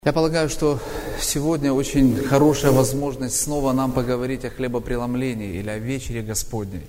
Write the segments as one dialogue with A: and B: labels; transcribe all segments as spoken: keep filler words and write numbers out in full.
A: Я полагаю, что сегодня очень хорошая возможность снова нам поговорить о хлебопреломлении или о вечере Господней.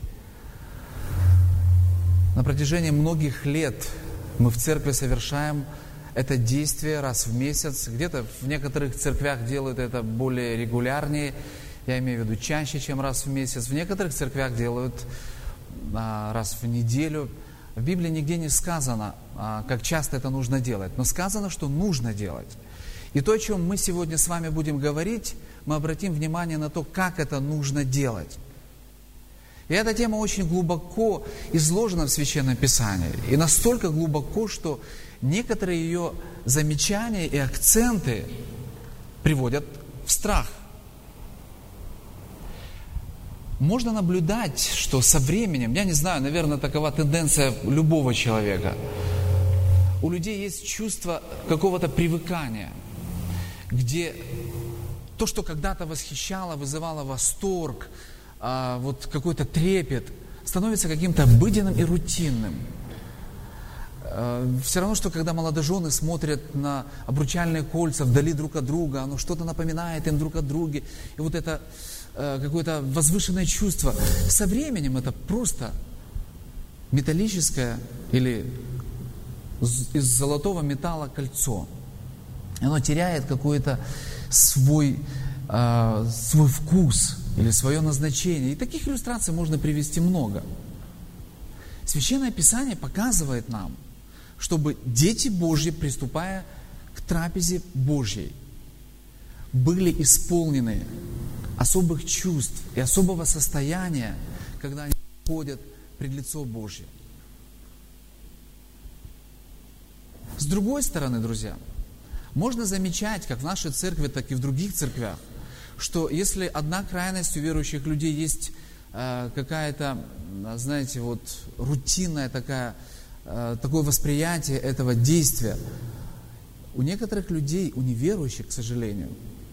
A: На протяжении многих лет мы в церкви совершаем это действие раз в месяц. Где-то в некоторых церквях делают это более регулярнее, я имею в виду чаще, чем раз в месяц. В некоторых церквях делают а, раз в неделю. В Библии нигде не сказано, а, как часто это нужно делать, но сказано, что нужно делать. И то, о чем мы сегодня с вами будем говорить, мы обратим внимание на то, как это нужно делать. И эта тема очень глубоко изложена в Священном Писании. И настолько глубоко, что некоторые ее замечания и акценты приводят в страх. Можно наблюдать, что со временем, я не знаю, наверное, такова тенденция любого человека, у людей есть чувство какого-то привыкания, где то, что когда-то восхищало, вызывало восторг, а, вот какой-то трепет, становится каким-то обыденным и рутинным. А, все равно, что когда молодожены смотрят на обручальные кольца вдали друг от друга, оно что-то напоминает им друг о друге, и вот это а, какое-то возвышенное чувство. Со временем это просто металлическое или из золотого металла кольцо. Оно теряет какой-то свой, э, свой вкус или свое назначение. И таких иллюстраций можно привести много. Священное Писание показывает нам, чтобы дети Божьи, приступая к трапезе Божьей, были исполнены особых чувств и особого состояния, когда они ходят пред лицо Божье. С другой стороны, друзья, можно замечать, как в нашей церкви, так и в других церквях, что если одна крайность у верующих людей есть э, какая-то, знаете, вот рутинная такая, э, такое восприятие этого действия, у некоторых людей, у неверующих, к сожалению,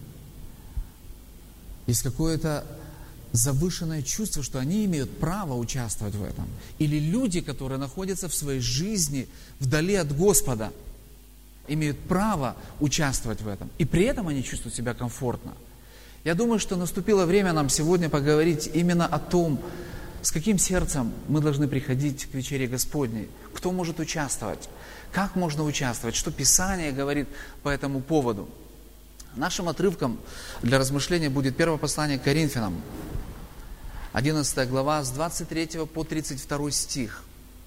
A: есть какое-то завышенное чувство, что они имеют право участвовать в этом. Или люди, которые находятся в своей жизни вдали от Господа, имеют право участвовать в этом. И при этом они чувствуют себя комфортно. Я думаю, что наступило время нам сегодня поговорить именно о том, с каким сердцем мы должны приходить к вечере Господней. Кто может участвовать? Как можно участвовать? Что Писание говорит по этому поводу? Нашим отрывком для размышления будет первое послание к Коринфянам, одиннадцатая глава, с двадцать третьего по тридцать второй стих.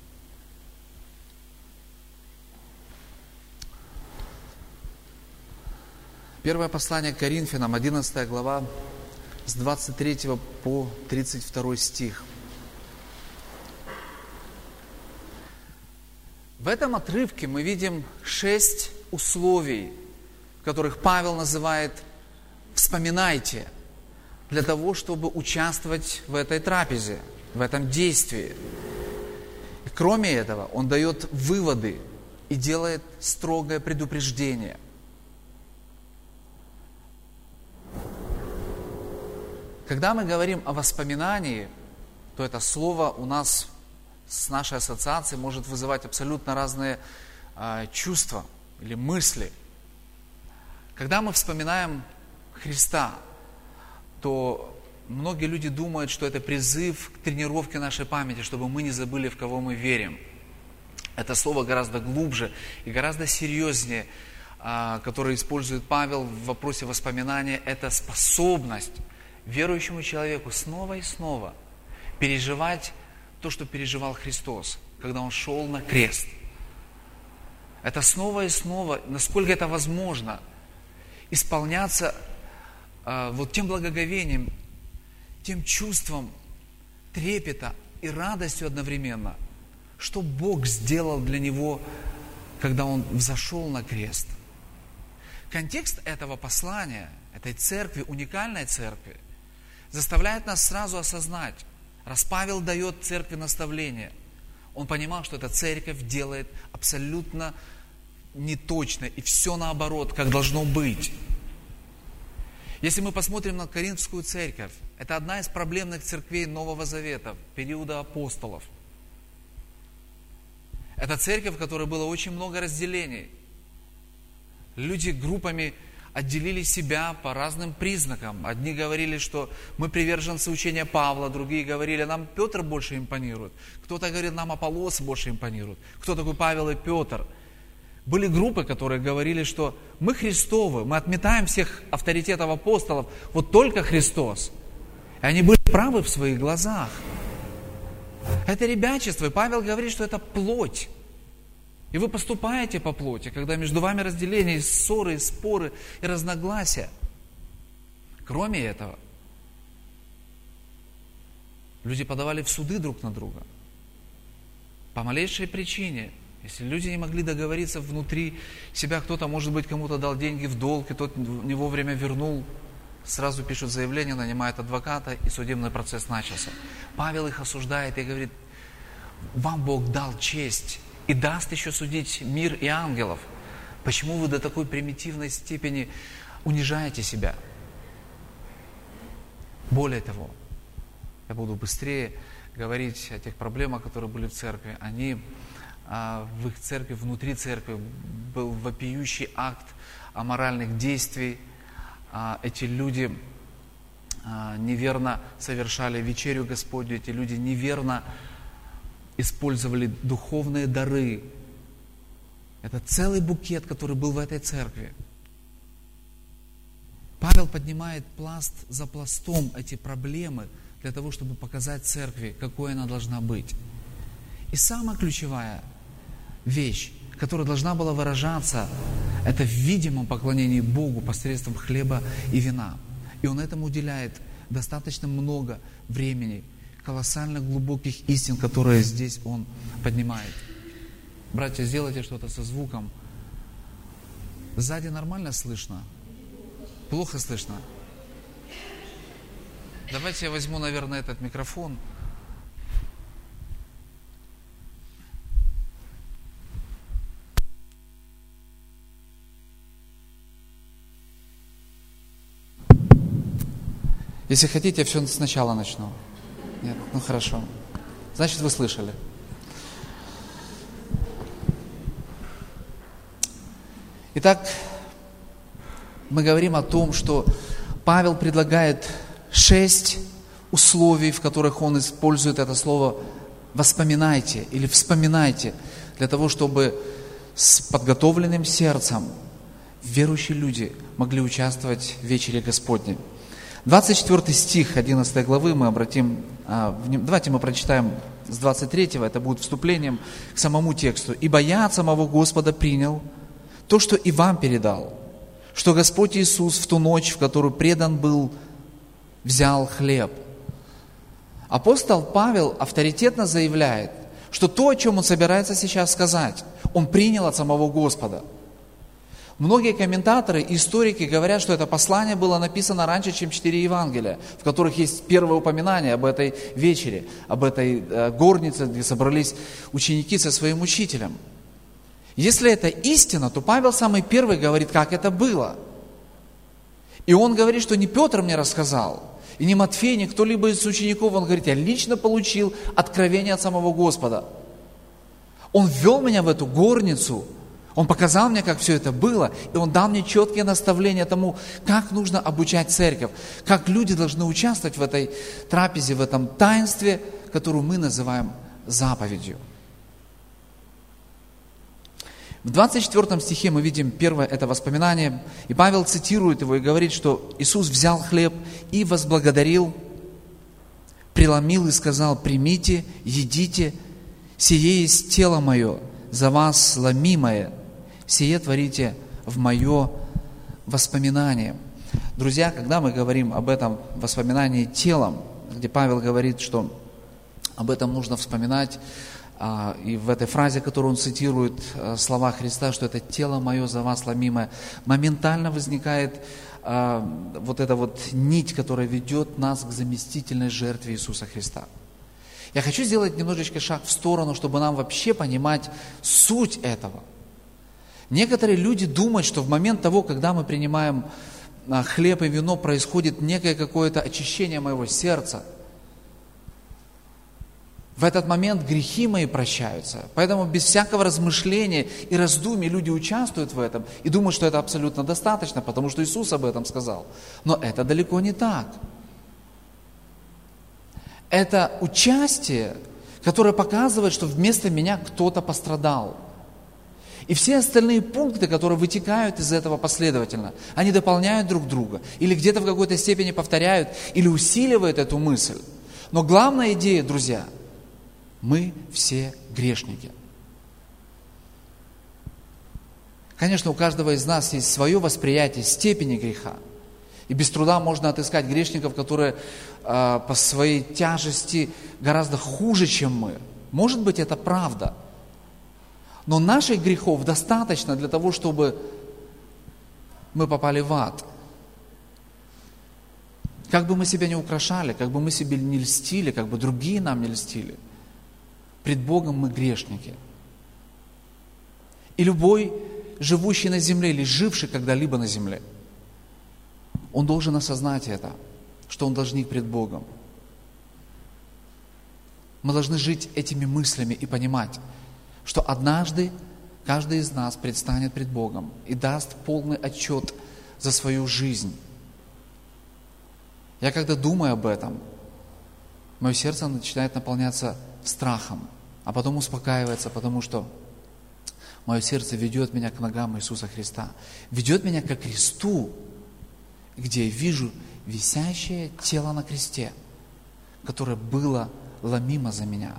A: Первое послание к Коринфянам, одиннадцатая глава, с двадцать третьего по тридцать второй стих. В этом отрывке мы видим шесть условий, которых Павел называет «вспоминайте», для того, чтобы участвовать в этой трапезе, в этом действии. И кроме этого, он дает выводы и делает строгое предупреждение. Когда мы говорим о воспоминании, то это слово у нас с нашей ассоциацией может вызывать абсолютно разные э, чувства или мысли. Когда мы вспоминаем Христа, то многие люди думают, что это призыв к тренировке нашей памяти, чтобы мы не забыли, в кого мы верим. Это слово гораздо глубже и гораздо серьезнее, э, которое использует Павел в вопросе воспоминания, это способность верующему человеку снова и снова переживать то, что переживал Христос, когда Он шел на крест. Это снова и снова, насколько это возможно, исполняться э, вот тем благоговением, тем чувством трепета и радостью одновременно, что Бог сделал для него, когда Он взошел на крест. Контекст этого послания, этой церкви, уникальной церкви, заставляет нас сразу осознать, раз Павел дает церкви наставление, он понимал, что эта церковь делает абсолютно неточно и все наоборот, как должно быть. Если мы посмотрим на Коринфскую церковь, это одна из проблемных церквей Нового Завета, периода апостолов. Это церковь, в которой было очень много разделений. Люди группами отделили себя по разным признакам. Одни говорили, что мы приверженцы учения Павла, другие говорили, нам Петр больше импонирует. Кто-то говорит, нам Аполлос больше импонирует. Кто такой Павел и Петр? Были группы, которые говорили, что мы Христовы, мы отметаем всех авторитетов апостолов, вот только Христос. И они были правы в своих глазах. Это ребячество, и Павел говорит, что это плоть. И вы поступаете по плоти, когда между вами разделения, ссоры, споры и разногласия. Кроме этого, люди подавали в суды друг на друга. По малейшей причине. Если люди не могли договориться внутри себя, кто-то, может быть, кому-то дал деньги в долг, и тот не вовремя вернул, сразу пишут заявление, нанимают адвоката, и судебный процесс начался. Павел их осуждает и говорит, вам Бог дал честь и даст еще судить мир и ангелов. Почему вы до такой примитивной степени унижаете себя? Более того, я буду быстрее говорить о тех проблемах, которые были в церкви. Они, в их церкви, внутри церкви был вопиющий акт аморальных действий. Эти люди неверно совершали вечерю Господню, эти люди неверно использовали духовные дары. Это целый букет, который был в этой церкви. Павел поднимает пласт за пластом эти проблемы для того, чтобы показать церкви, какой она должна быть. И самая ключевая вещь, которая должна была выражаться, это в видимом поклонении Богу посредством хлеба и вина. И он этому уделяет достаточно много времени, колоссально глубоких истин, которые здесь он поднимает. Братья, сделайте что-то со звуком. Сзади нормально слышно? Плохо слышно? Давайте я возьму, наверное, этот микрофон. Если хотите, я все сначала начну. Нет? Ну хорошо. Значит, вы слышали. Итак, мы говорим о том, что Павел предлагает шесть условий, в которых он использует это слово «воспоминайте» или «вспоминайте», для того, чтобы с подготовленным сердцем верующие люди могли участвовать в вечере Господней. двадцать четвёртый стих одиннадцатой главы мы обратим, давайте мы прочитаем с двадцать третьего, это будет вступлением к самому тексту. «Ибо я от самого Господа принял то, что и вам передал, что Господь Иисус в ту ночь, в которую предан был, взял хлеб». Апостол Павел авторитетно заявляет, что то, о чем он собирается сейчас сказать, он принял от самого Господа. Многие комментаторы и историки говорят, что это послание было написано раньше, чем четыре Евангелия, в которых есть первое упоминание об этой вечере, об этой э, горнице, где собрались ученики со своим учителем. Если это истина, то Павел самый первый говорит, как это было. И он говорит, что не Петр мне рассказал, и не Матфей, ни кто-либо из учеников. Он говорит, я лично получил откровение от самого Господа. Он ввел меня в эту горницу, он показал мне, как все это было, и он дал мне четкие наставления тому, как нужно обучать церковь, как люди должны участвовать в этой трапезе, в этом таинстве, которую мы называем заповедью. В двадцать четвёртом стихе мы видим первое это воспоминание, и Павел цитирует его и говорит, что Иисус взял хлеб и возблагодарил, преломил и сказал, примите, едите, сие есть тело мое, за вас ломимое, сие творите в мое воспоминание. Друзья, когда мы говорим об этом воспоминании телом, где Павел говорит, что об этом нужно вспоминать, и в этой фразе, которую он цитирует, слова Христа, что это тело мое за вас ломимое, моментально возникает вот эта вот нить, которая ведет нас к заместительной жертве Иисуса Христа. Я хочу сделать немножечко шаг в сторону, чтобы нам вообще понимать суть этого. Некоторые люди думают, что в момент того, когда мы принимаем хлеб и вино, происходит некое какое-то очищение моего сердца. В этот момент грехи мои прощаются. Поэтому без всякого размышления и раздумий люди участвуют в этом и думают, что это абсолютно достаточно, потому что Иисус об этом сказал. Но это далеко не так. Это участие, которое показывает, что вместо меня кто-то пострадал. И все остальные пункты, которые вытекают из этого последовательно, они дополняют друг друга, или где-то в какой-то степени повторяют, или усиливают эту мысль. Но главная идея, друзья, мы все грешники. Конечно, у каждого из нас есть свое восприятие степени греха. И без труда можно отыскать грешников, которые э, по своей тяжести гораздо хуже, чем мы. Может быть, это правда. Но наших грехов достаточно для того, чтобы мы попали в ад. Как бы мы себя не украшали, как бы мы себе не льстили, как бы другие нам не льстили, пред Богом мы грешники. И любой, живущий на земле или живший когда-либо на земле, он должен осознать это, что он должник пред Богом. Мы должны жить этими мыслями и понимать, что однажды каждый из нас предстанет пред Богом и даст полный отчет за свою жизнь. Я когда думаю об этом, мое сердце начинает наполняться страхом, а потом успокаивается, потому что мое сердце ведет меня к ногам Иисуса Христа, ведет меня ко кресту, где я вижу висящее тело на кресте, которое было ломимо за меня.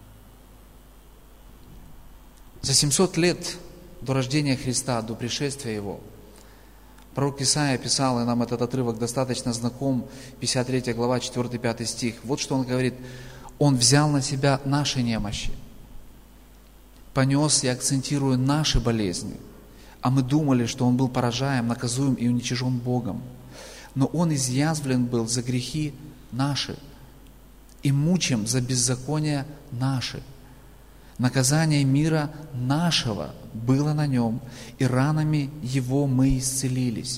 A: За семьсот лет до рождения Христа, до пришествия Его, пророк Исаия писал, и нам этот отрывок достаточно знаком, пятьдесят третья глава, четвёртый-пятый стих. Вот что он говорит: «Он взял на себя наши немощи, понес, я акцентирую, наши болезни, а мы думали, что Он был поражаем, наказуем и уничижен Богом. Но Он изъязвлен был за грехи наши и мучим за беззакония наши. Наказание мира нашего было на Нем, и ранами Его мы исцелились».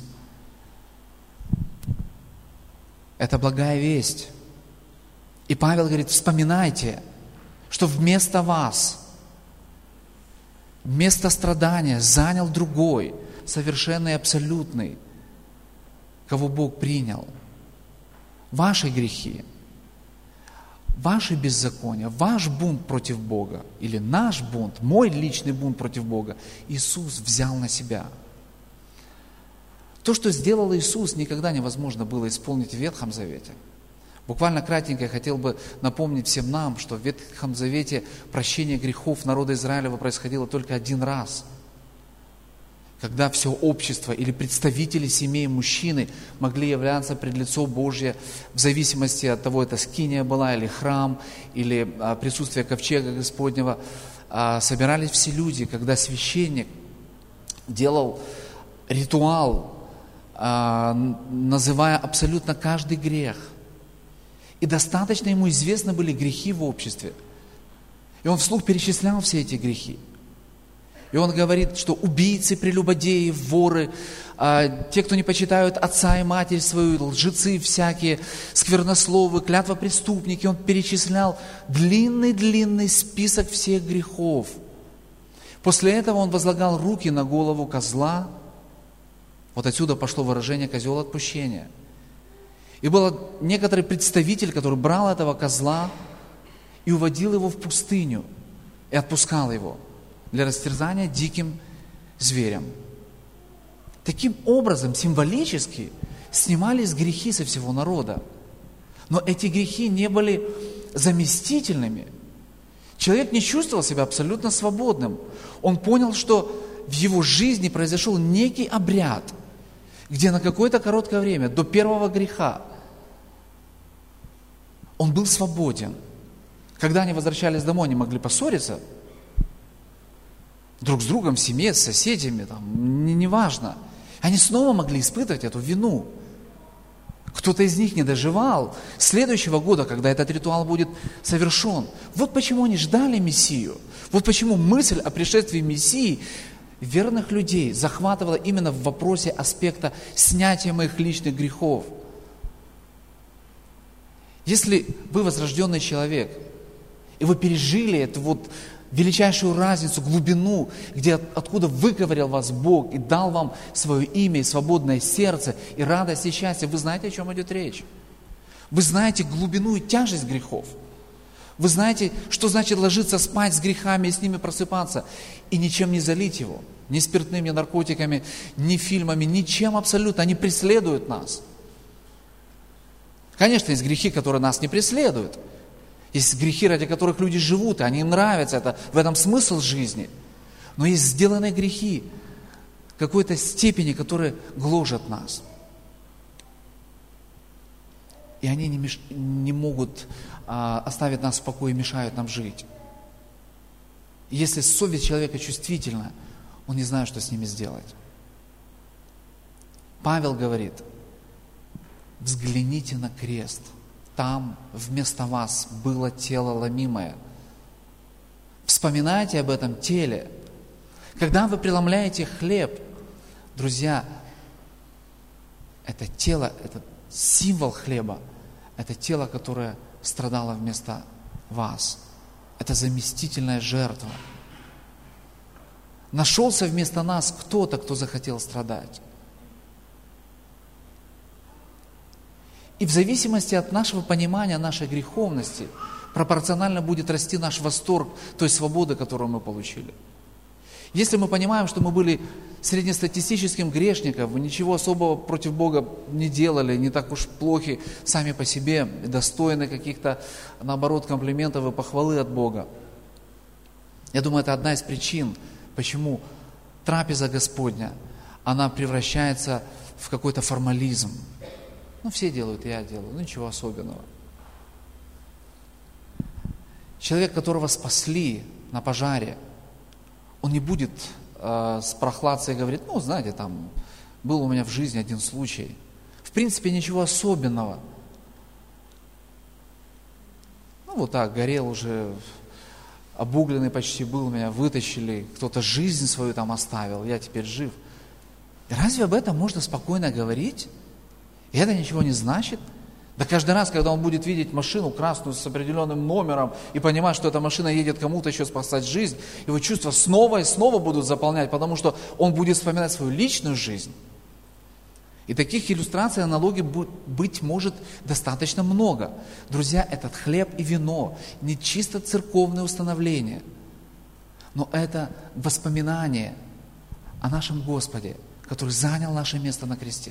A: Это благая весть. И Павел говорит: вспоминайте, что вместо вас, вместо страдания занял другой, совершенный и абсолютный, кого Бог принял. Ваши грехи, ваши беззакония, ваш бунт против Бога, или наш бунт, мой личный бунт против Бога, Иисус взял на себя. То, что сделал Иисус, никогда невозможно было исполнить в Ветхом Завете. Буквально кратенько я хотел бы напомнить всем нам, что в Ветхом Завете прощение грехов народа Израилева происходило только один раз, когда все общество или представители семей мужчины могли являться пред лицо Божье, в зависимости от того, это скиния была, или храм, или а, присутствие ковчега Господнего. А, собирались все люди, когда священник делал ритуал, а, называя абсолютно каждый грех. И достаточно ему известны были грехи в обществе. И он вслух перечислял все эти грехи. И он говорит, что убийцы, прелюбодеи, воры, а, те, кто не почитают отца и матерь свою, лжецы всякие, сквернословы, клятвопреступники, он перечислял длинный-длинный список всех грехов. После этого он возлагал руки на голову козла. Вот отсюда пошло выражение «козел отпущения». И был некоторый представитель, который брал этого козла и уводил его в пустыню, и отпускал его для растерзания диким зверям. Таким образом, символически снимались грехи со всего народа. Но эти грехи не были заместительными. Человек не чувствовал себя абсолютно свободным. Он понял, что в его жизни произошел некий обряд, где на какое-то короткое время, до первого греха, он был свободен. Когда они возвращались домой, они могли поссориться друг с другом, в семье, с соседями, там, неважно. Они снова могли испытывать эту вину. Кто-то из них не доживал следующего года, когда этот ритуал будет совершен. Вот почему они ждали Мессию. Вот почему мысль о пришествии Мессии верных людей захватывала именно в вопросе аспекта снятия моих личных грехов. Если вы возрожденный человек, И вы пережили эту вот величайшую разницу, глубину, где откуда выковырял вас Бог и дал вам свое имя и свободное сердце, и радость и счастье. Вы знаете, о чем идет речь. Вы знаете глубину и тяжесть грехов. Вы знаете, что значит ложиться спать с грехами и с ними просыпаться, и ничем не залить его. Ни спиртным, ни наркотиками, ни фильмами, ничем абсолютно. Они преследуют нас. Конечно, есть грехи, которые нас не преследуют. Есть грехи, ради которых люди живут, и они им нравятся, это, в этом смысл жизни. Но есть сделанные грехи какой-то степени, которые гложат нас. И они не, меш... не могут а, оставить нас в покое и мешают нам жить. И если совесть человека чувствительна, он не знает, что с ними сделать. Павел говорит, взгляните на крест. Там вместо вас было тело ломимое. Вспоминайте об этом теле. Когда вы преломляете хлеб, друзья, это тело, это символ хлеба, это тело, которое страдало вместо вас. Это заместительная жертва. Нашелся вместо нас кто-то, кто захотел страдать. И в зависимости от нашего понимания нашей греховности пропорционально будет расти наш восторг той свободы, которую мы получили. Если мы понимаем, что мы были среднестатистическим грешником, ничего особого против Бога не делали, не так уж плохи сами по себе, достойны каких-то, наоборот, комплиментов и похвалы от Бога. Я думаю, это одна из причин, почему трапеза Господня, она превращается в какой-то формализм. Ну, все делают, я делаю, ну, ничего особенного. Человек, которого спасли на пожаре, он не будет э, с прохладцей говорить, ну, знаете, там, был у меня в жизни один случай. В принципе, ничего особенного. Ну, вот так, горел уже, обугленный почти был, меня вытащили, кто-то жизнь свою там оставил, я теперь жив. И разве об этом можно спокойно говорить? И это ничего не значит? Да каждый раз, когда он будет видеть машину красную с определенным номером и понимать, что эта машина едет кому-то еще спасать жизнь, его чувства снова и снова будут заполнять, потому что он будет вспоминать свою личную жизнь. И таких иллюстраций, аналогий быть может достаточно много. Друзья, этот хлеб и вино не чисто церковное установление, но это воспоминание о нашем Господе, который занял наше место на кресте.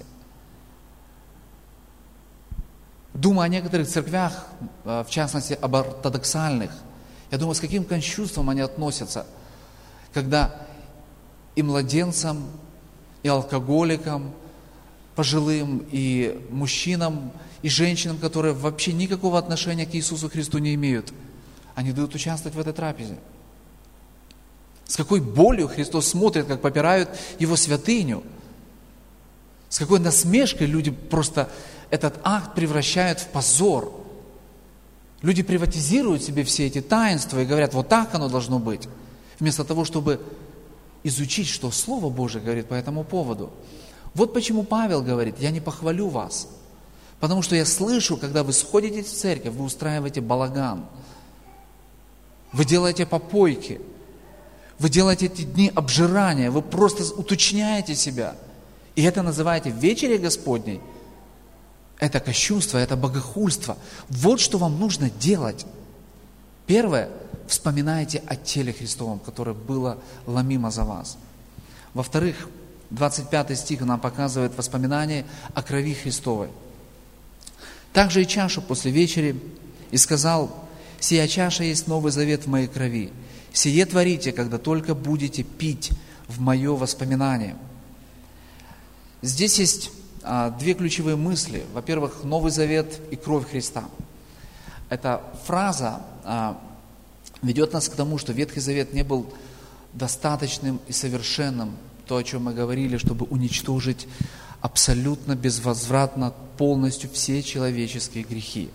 A: Думаю о некоторых церквях, в частности об ортодоксальных, я думаю, с каким кощунством они относятся, когда и младенцам, и алкоголикам, пожилым, и мужчинам, и женщинам, которые вообще никакого отношения к Иисусу Христу не имеют, они дают участвовать в этой трапезе. С какой болью Христос смотрит, как попирают Его святыню. С какой насмешкой люди просто этот акт превращают в позор. Люди приватизируют себе все эти таинства и говорят, вот так оно должно быть. Вместо того, чтобы изучить, что Слово Божие говорит по этому поводу. Вот почему Павел говорит, я не похвалю вас. Потому что я слышу, когда вы сходите в церковь, вы устраиваете балаган. Вы делаете попойки. Вы делаете эти дни обжирания. Вы просто уточняете себя. И это называете вечерей Господней. Это кощунство, это богохульство. Вот что вам нужно делать. Первое, вспоминайте о теле Христовом, которое было ломимо за вас. Во-вторых, двадцать пятый стих нам показывает воспоминание о крови Христовой. Также и чашу после вечери, и сказал, «Сия чаша есть новый завет в моей крови. Сие творите, когда только будете пить в мое воспоминание». Здесь есть а, две ключевые мысли. Во-первых, Новый Завет и кровь Христа. Эта фраза а, ведет нас к тому, что Ветхий Завет не был достаточным и совершенным, то, о чем мы говорили, чтобы уничтожить абсолютно безвозвратно, полностью все человеческие грехи.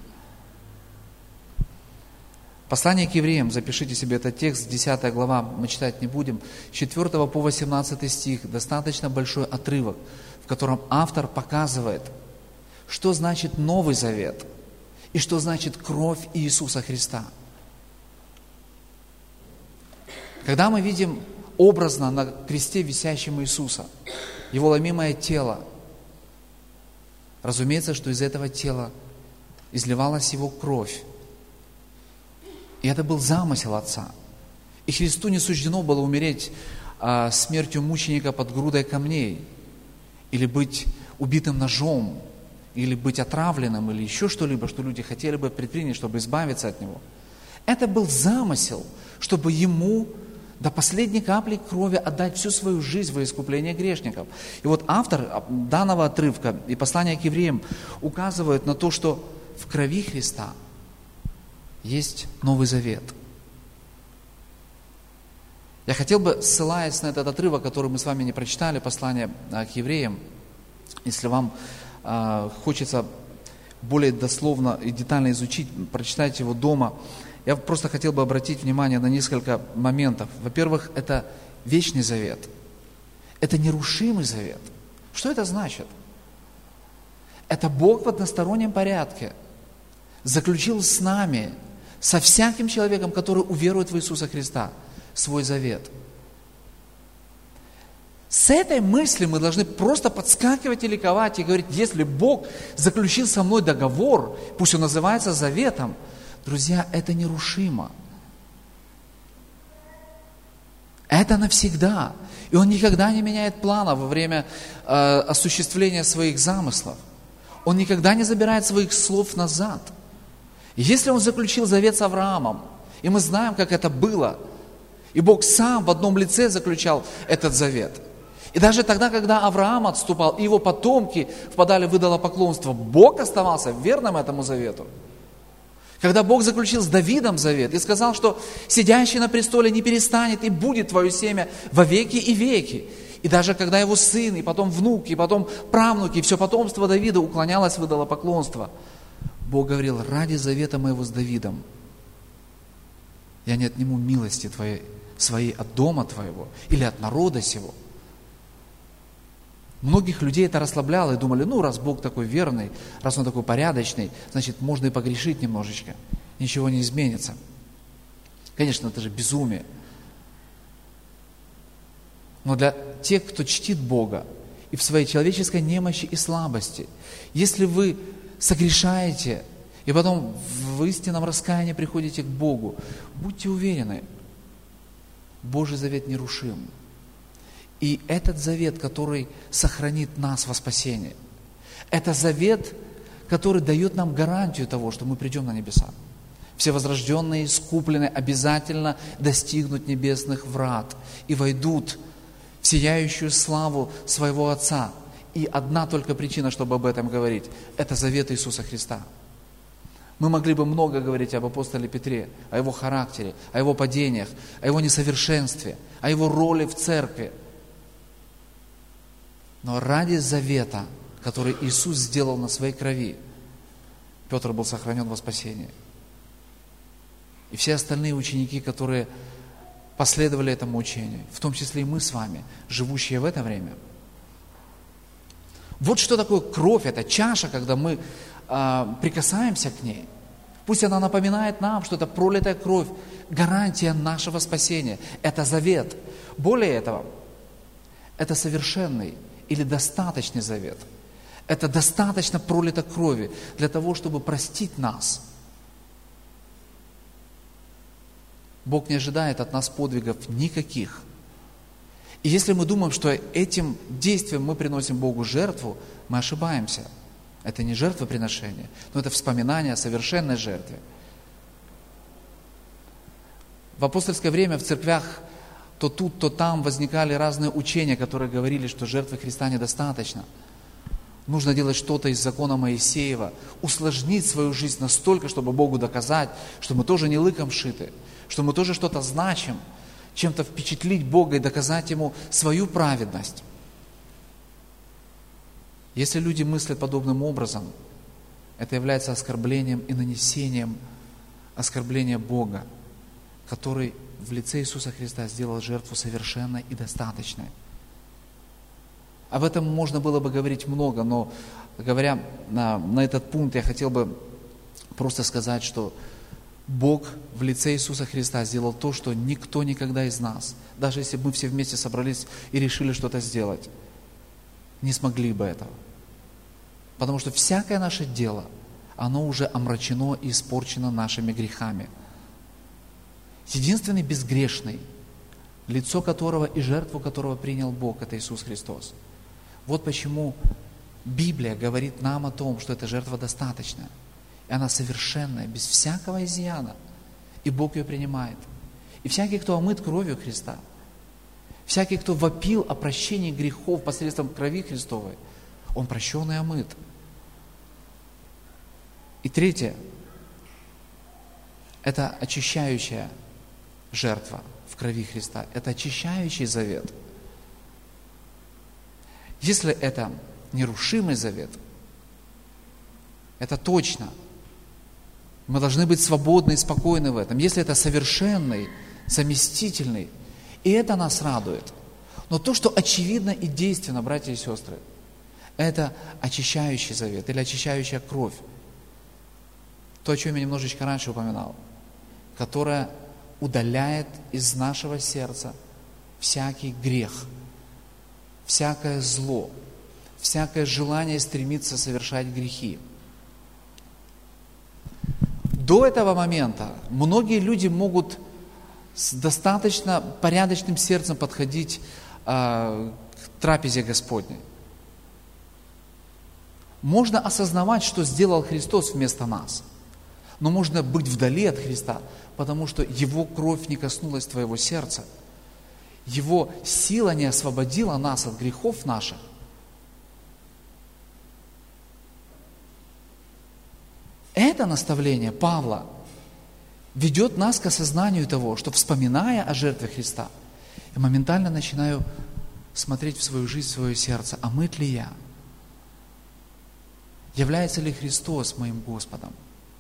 A: Послание к евреям, запишите себе этот текст, десятая глава, мы читать не будем, с четвёртого по восемнадцатый стих, достаточно большой отрывок, в котором автор показывает, что значит Новый Завет и что значит кровь Иисуса Христа. Когда мы видим образно на кресте висящего Иисуса, Его ломимое тело, разумеется, что из этого тела изливалась Его кровь. И это был замысел Отца. И Христу не суждено было умереть а, смертью мученика под грудой камней, или быть убитым ножом, или быть отравленным, или еще что-либо, что люди хотели бы предпринять, чтобы избавиться от Него. Это был замысел, чтобы Ему до последней капли крови отдать всю свою жизнь во искупление грешников. И вот автор данного отрывка и послания к евреям указывает на то, что в крови Христа есть Новый Завет. Я хотел бы, ссылаясь на этот отрывок, который мы с вами не прочитали, послание к евреям, если вам э, хочется более дословно и детально изучить, прочитайте его дома, я просто хотел бы обратить внимание на несколько моментов. Во-первых, это вечный завет. Это нерушимый завет. Что это значит? Это Бог в одностороннем порядке заключил с нами, со всяким человеком, который уверует в Иисуса Христа, свой завет. С этой мыслью мы должны просто подскакивать и ликовать и говорить, если Бог заключил со мной договор, пусть он называется заветом, друзья, это нерушимо. Это навсегда. И Он никогда не меняет плана во время э, осуществления своих замыслов. Он никогда не забирает своих слов назад. Если Он заключил завет с Авраамом, и мы знаем, как это было, и Бог сам в одном лице заключал этот завет. И даже тогда, когда Авраам отступал, и его потомки впадали в идолопоклонство, Бог оставался верным этому завету. Когда Бог заключил с Давидом завет и сказал, что сидящий на престоле не перестанет и будет твое семя во веки и веки. И даже когда его сын, и потом внуки, и потом правнуки, все потомство Давида уклонялось в идолопоклонство, Бог говорил, ради завета моего с Давидом я не отниму милости твоей, своей от дома твоего или от народа сего. Многих людей это расслабляло и думали, ну, раз Бог такой верный, раз Он такой порядочный, значит, можно и погрешить немножечко, ничего не изменится. Конечно, это же безумие. Но для тех, кто чтит Бога и в своей человеческой немощи и слабости, если вы согрешаете и потом в истинном раскаянии приходите к Богу, будьте уверены, Божий завет нерушим. И этот завет, который сохранит нас во спасении, это завет, который дает нам гарантию того, что мы придем на небеса. Все возрожденные, искупленные обязательно достигнут небесных врат и войдут в сияющую славу своего Отца. И одна только причина, чтобы об этом говорить, это завет Иисуса Христа. Мы могли бы много говорить об апостоле Петре, о его характере, о его падениях, о его несовершенстве, о его роли в церкви. Но ради завета, который Иисус сделал на своей крови, Петр был сохранен во спасении. И все остальные ученики, которые последовали этому учению, в том числе и мы с вами, живущие в это время. Вот что такое кровь, это чаша, когда мы э, прикасаемся к ней. Пусть она напоминает нам, что это пролитая кровь, гарантия нашего спасения. Это завет. Более этого, это совершенный или достаточный завет. Это достаточно пролитой крови для того, чтобы простить нас. Бог не ожидает от нас подвигов никаких. И если мы думаем, что этим действием мы приносим Богу жертву, мы ошибаемся. Это не жертвоприношение, но это вспоминание о совершенной жертве. В апостольское время в церквях то тут, то там возникали разные учения, которые говорили, что жертвы Христа недостаточно. Нужно делать что-то из закона Моисеева, усложнить свою жизнь настолько, чтобы Богу доказать, что мы тоже не лыком шиты, что мы тоже что-то значим, чем-то впечатлить Бога и доказать Ему свою праведность. Если люди мыслят подобным образом, это является оскорблением и нанесением оскорбления Бога, который в лице Иисуса Христа сделал жертву совершенной и достаточной. Об этом можно было бы говорить много, но говоря на, на этот пункт, я хотел бы просто сказать, что Бог в лице Иисуса Христа сделал то, что никто никогда из нас, даже если бы мы все вместе собрались и решили что-то сделать, не смогли бы этого. Потому что всякое наше дело, оно уже омрачено и испорчено нашими грехами. Единственный безгрешный, лицо которого и жертву которого принял Бог, это Иисус Христос. Вот почему Библия говорит нам о том, что эта жертва достаточная. И она совершенная, без всякого изъяна. И Бог ее принимает. И всякий, кто омыт кровью Христа, всякий, кто вопил о прощении грехов посредством крови Христовой, он прощен и омыт. И третье, это очищающая жертва в крови Христа. Это очищающий завет. Если это нерушимый завет, это точно. Мы должны быть свободны и спокойны в этом. Если это совершенный, заместительный, и это нас радует. Но то, что очевидно и действенно, братья и сестры, это очищающий завет или очищающая кровь. То, о чем я немножечко раньше упоминал, которая удаляет из нашего сердца всякий грех, всякое зло, всякое желание стремиться совершать грехи. До этого момента многие люди могут с достаточно порядочным сердцем подходить э, к трапезе Господней. Можно осознавать, что сделал Христос вместо нас, но можно быть вдали от Христа, потому что Его кровь не коснулась твоего сердца. Его сила не освободила нас от грехов наших. Это наставление Павла ведет нас к осознанию того, что, вспоминая о жертве Христа, я моментально начинаю смотреть в свою жизнь, в свое сердце, а мыт ли я? Является ли Христос моим Господом?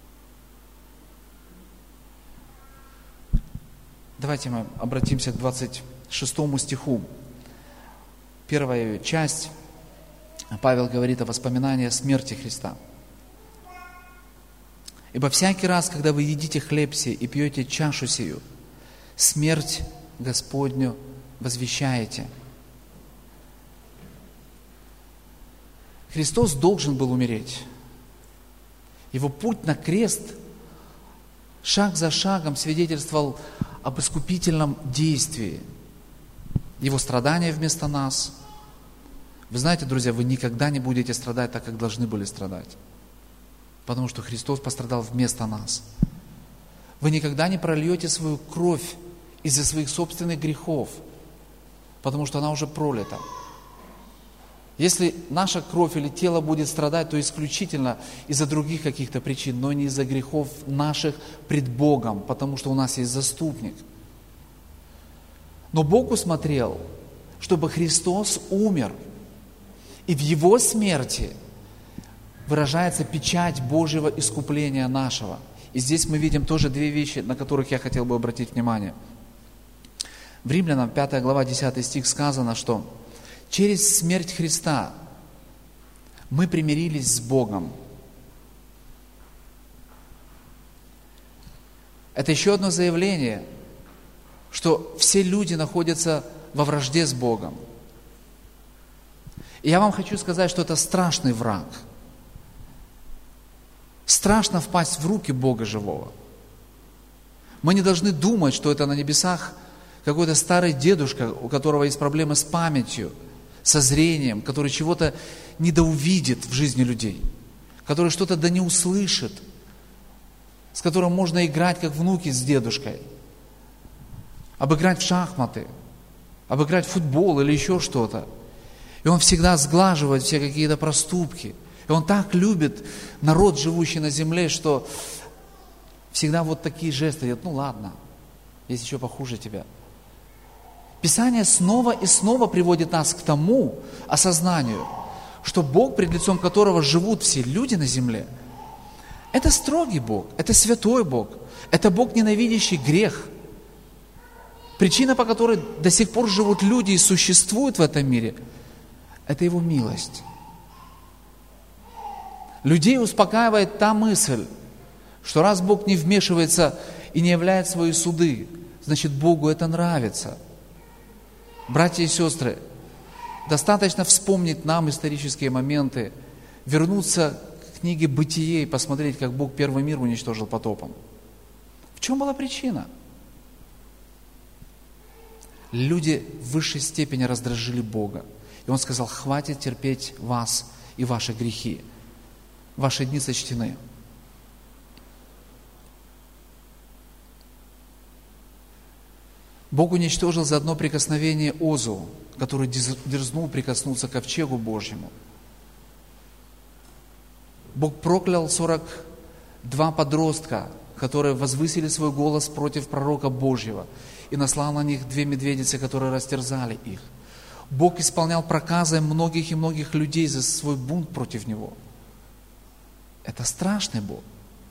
A: Давайте мы обратимся к двадцать шестому стиху. Первая часть, Павел говорит о воспоминании о смерти Христа. «Ибо всякий раз, когда вы едите хлеб сей и пьете чашу сию, смерть Господню возвещаете». Христос должен был умереть. Его путь на крест шаг за шагом свидетельствовал об искупительном действии. Его страдания вместо нас. Вы знаете, друзья, вы никогда не будете страдать так, как должны были страдать. Потому что Христос пострадал вместо нас. Вы никогда не прольете свою кровь из-за своих собственных грехов, потому что она уже пролита. Если наша кровь или тело будет страдать, то исключительно из-за других каких-то причин, но не из-за грехов наших пред Богом, потому что у нас есть заступник. Но Бог усмотрел, чтобы Христос умер, и в Его смерти выражается печать Божьего искупления нашего. И здесь мы видим тоже две вещи, на которых я хотел бы обратить внимание. В Римлянам пятая глава, десятый стих сказано, что через смерть Христа мы примирились с Богом. Это еще одно заявление, что все люди находятся во вражде с Богом. И я вам хочу сказать, что это страшный враг. Страшно впасть в руки Бога живого. Мы не должны думать, что это на небесах какой-то старый дедушка, у которого есть проблемы с памятью, со зрением, который чего-то недоувидит в жизни людей, который что-то да не услышит, с которым можно играть, как внуки с дедушкой, обыграть в шахматы, обыграть в футбол или еще что-то. И он всегда сглаживает все какие-то проступки. И он так любит народ, живущий на земле, что всегда вот такие жесты делает. Ну ладно, есть еще похуже тебя. Писание снова и снова приводит нас к тому осознанию, что Бог, пред лицом которого живут все люди на земле, это строгий Бог, это святой Бог, это Бог, ненавидящий грех. Причина, по которой до сих пор живут люди и существуют в этом мире, это Его милость. Людей успокаивает та мысль, Что раз Бог не вмешивается и не являет свои суды, значит, Богу это нравится. Братья и сестры, достаточно вспомнить нам исторические моменты, вернуться к книге «Бытие» и посмотреть, как Бог первый мир уничтожил потопом. В чем была причина? Люди в высшей степени раздражили Бога. И Он сказал: хватит терпеть вас и ваши грехи. Ваши дни сочтены. Бог уничтожил за одно прикосновение Озу, который дерзнул прикоснуться к ковчегу Божьему. Бог проклял сорок два подростка, которые возвысили свой голос против пророка Божьего, и наслал на них две медведицы, которые растерзали их. Бог исполнял проказы многих и многих людей за свой бунт против Него. Это страшный Бог.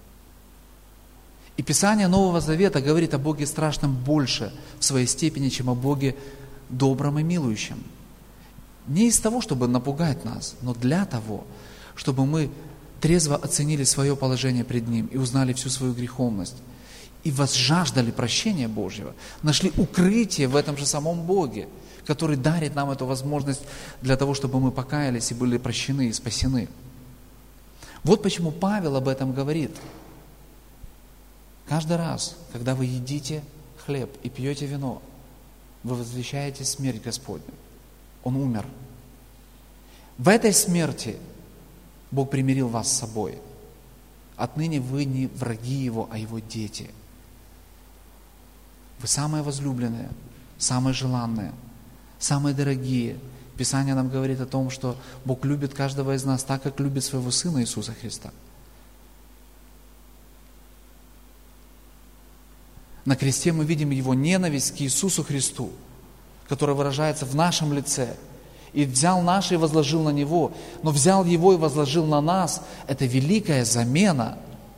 A: И Писание Нового Завета говорит о Боге страшном больше в своей степени, чем о Боге добром и милующем. Не из того, чтобы напугать нас, но для того, чтобы мы трезво оценили свое положение пред Ним и узнали всю свою греховность. И возжаждали прощения Божьего, нашли укрытие в этом же самом Боге, который дарит нам эту возможность для того, чтобы мы покаялись и были прощены и спасены. Вот почему Павел об этом говорит. Каждый раз, когда вы едите хлеб и пьете вино, вы возвещаете смерть Господню. Он умер. В этой смерти Бог примирил вас с собой. Отныне вы не враги Его, а Его дети. Вы самые возлюбленные, самые желанные, самые дорогие. Писание нам говорит о том, что Бог любит каждого из нас так, как любит своего Сына Иисуса Христа. На кресте мы видим Его ненависть к Иисусу Христу, которая выражается в нашем лице. И взял наше и возложил на Него, но взял Его и возложил на нас. Это великая замена.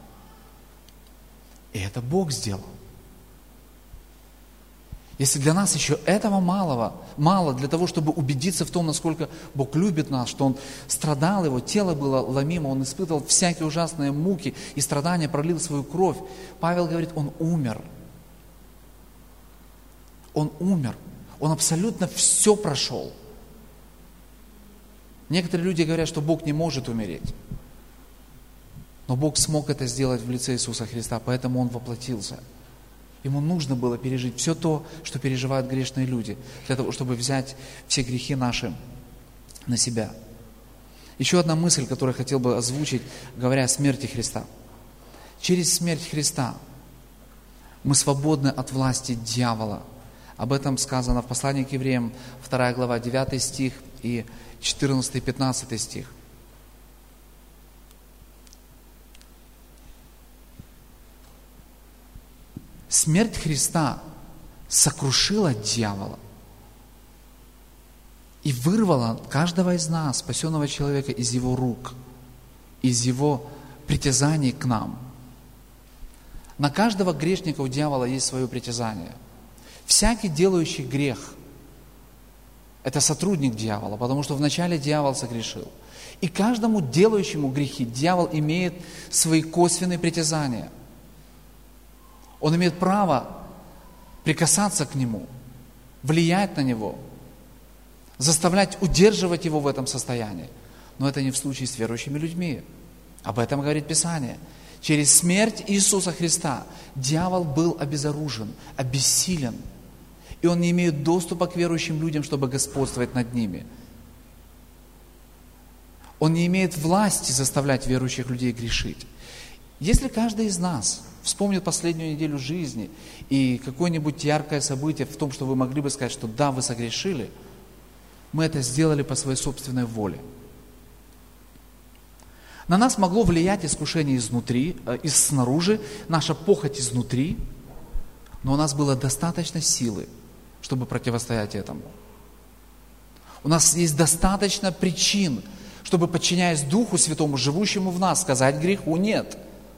A: И это Бог сделал. Если для нас еще этого малого, мало для того, чтобы убедиться в том, насколько Бог любит нас, что Он страдал, Его тело было ломимо, Он испытывал всякие ужасные муки и страдания, пролил свою кровь. Павел говорит, Он умер. Он умер. Он абсолютно все прошел. Некоторые люди говорят, что Бог не может умереть. Но Бог смог это сделать в лице Иисуса Христа, поэтому Он воплотился. Ему нужно было пережить все то, что переживают грешные люди, для того, чтобы взять все грехи наши на себя. Еще одна мысль, которую я хотел бы озвучить, говоря о смерти Христа. Через смерть Христа мы свободны от власти дьявола. Об этом сказано в послании к евреям, вторая глава, девятый стих и четырнадцатый-пятнадцатый стих. Смерть Христа сокрушила дьявола и вырвала каждого из нас, спасенного человека, из его рук, из его притязаний к нам. На каждого грешника у дьявола есть свое притязание. Всякий, делающий грех, это сотрудник дьявола, потому что вначале дьявол согрешил. И каждому делающему грехи дьявол имеет свои косвенные притязания. Он имеет право прикасаться к нему, влиять на него, заставлять удерживать его в этом состоянии. Но это не в случае с верующими людьми. Об этом говорит Писание. Через смерть Иисуса Христа дьявол был обезоружен, обессилен. И он не имеет доступа к верующим людям, чтобы господствовать над ними. Он не имеет власти заставлять верующих людей грешить. Если каждый из нас вспомнит последнюю неделю жизни и какое-нибудь яркое событие в том, что вы могли бы сказать, что да, вы согрешили, мы это сделали по своей собственной воле. На нас могло влиять искушение изнутри, э, из снаружи, наша похоть изнутри, но у нас было достаточно силы, чтобы противостоять этому. У нас есть достаточно причин, чтобы, подчиняясь Духу Святому, живущему в нас, сказать греху «нет».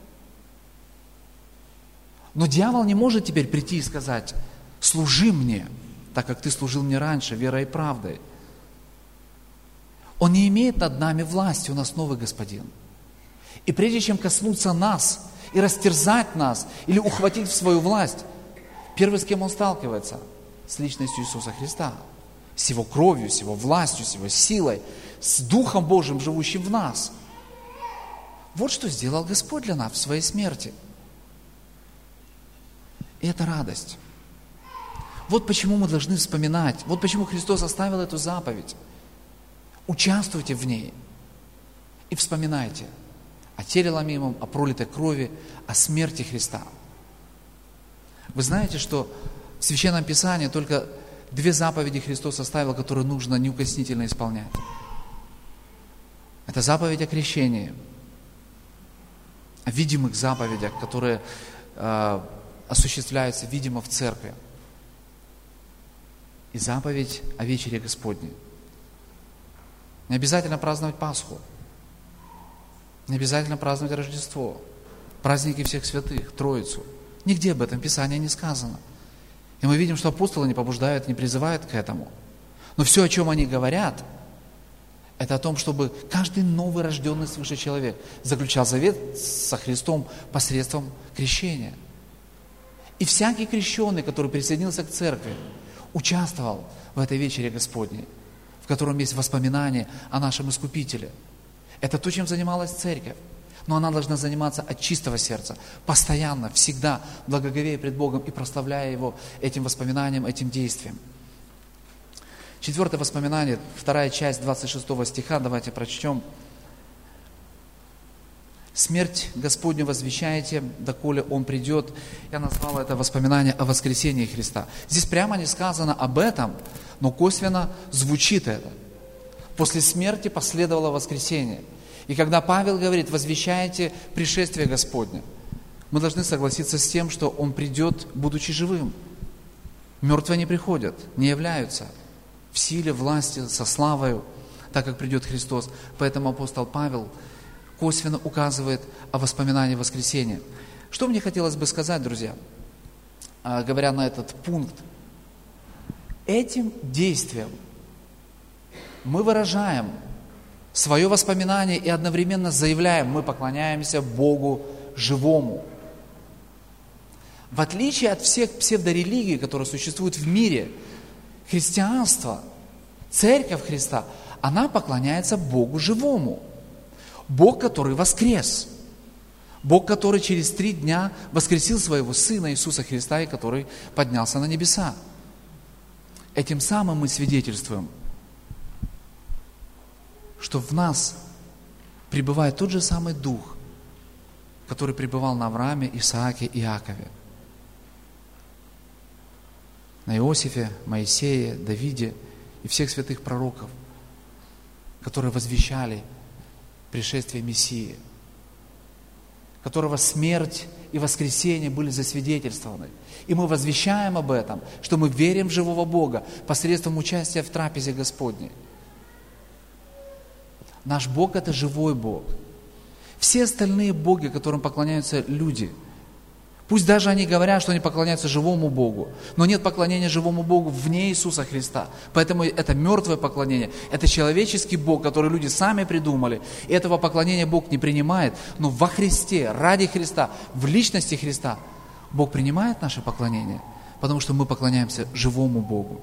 A: Но дьявол не может теперь прийти и сказать: служи мне, так как ты служил мне раньше, верой и правдой. Он не имеет над нами власти, у нас новый господин. И прежде чем коснуться нас и растерзать нас или ухватить в свою власть, первый, с кем он сталкивается, с личностью Иисуса Христа, с Его кровью, с Его властью, с Его силой, с Духом Божьим, живущим в нас. Вот что сделал Господь для нас в своей смерти. И это радость. Вот почему мы должны вспоминать, вот почему Христос оставил эту заповедь. Участвуйте в ней и вспоминайте о теле ломимом, о пролитой крови, о смерти Христа. Вы знаете, что в Священном Писании только две заповеди Христос оставил, которые нужно неукоснительно исполнять. Это заповедь о крещении, о видимых заповедях, которые э, осуществляются, видимо, в церкви. И заповедь о вечере Господней. Не обязательно праздновать Пасху. Не обязательно праздновать Рождество. Праздники всех святых, Троицу. Нигде об этом Писание не сказано. И мы видим, что апостолы не побуждают, не призывают к этому. Но все, о чем они говорят, это о том, чтобы каждый новый рожденный свыше человек заключал завет со Христом посредством крещения. И всякий крещенный, который присоединился к церкви, участвовал в этой вечере Господней, в котором есть воспоминания о нашем Искупителе. Это то, чем занималась церковь. Но она должна заниматься от чистого сердца, постоянно, всегда, благоговея пред Богом и прославляя Его этим воспоминанием, этим действием. Четвертое воспоминание, вторая часть двадцать шестого стиха, давайте прочтем. «Смерть Господню возвещаете, доколе Он придет». Я назвал это воспоминание о воскресении Христа. Здесь прямо не сказано об этом, но косвенно звучит это. После смерти последовало воскресение. И когда Павел говорит, возвещаете пришествие Господне, мы должны согласиться с тем, что Он придет, будучи живым. Мертвые не приходят, не являются в силе, власти, со славою, так как придет Христос. Поэтому апостол Павел косвенно указывает о воспоминании воскресения. Что мне хотелось бы сказать, друзья, говоря на этот пункт? Этим действием мы выражаем свое воспоминание и одновременно заявляем, мы поклоняемся Богу живому. В отличие от всех псевдорелигий, которые существуют в мире, христианство, церковь Христа, она поклоняется Богу живому. Бог, который воскрес. Бог, который через три дня воскресил своего Сына Иисуса Христа и который поднялся на небеса. Этим самым мы свидетельствуем, что в нас пребывает тот же самый Дух, который пребывал на Аврааме, Исааке и Иакове, на Иосифе, Моисее, Давиде и всех святых пророков, которые возвещали пришествие Мессии, которого смерть и воскресение были засвидетельствованы. И мы возвещаем об этом, что мы верим в живого Бога посредством участия в трапезе Господней. Наш Бог – это живой Бог. Все остальные боги, которым поклоняются люди, пусть даже они говорят, что они поклоняются живому Богу, но нет поклонения живому Богу вне Иисуса Христа. Поэтому это мертвое поклонение, это человеческий Бог, который люди сами придумали. И этого поклонения Бог не принимает, но во Христе, ради Христа, в личности Христа Бог принимает наше поклонение, потому что мы поклоняемся живому Богу.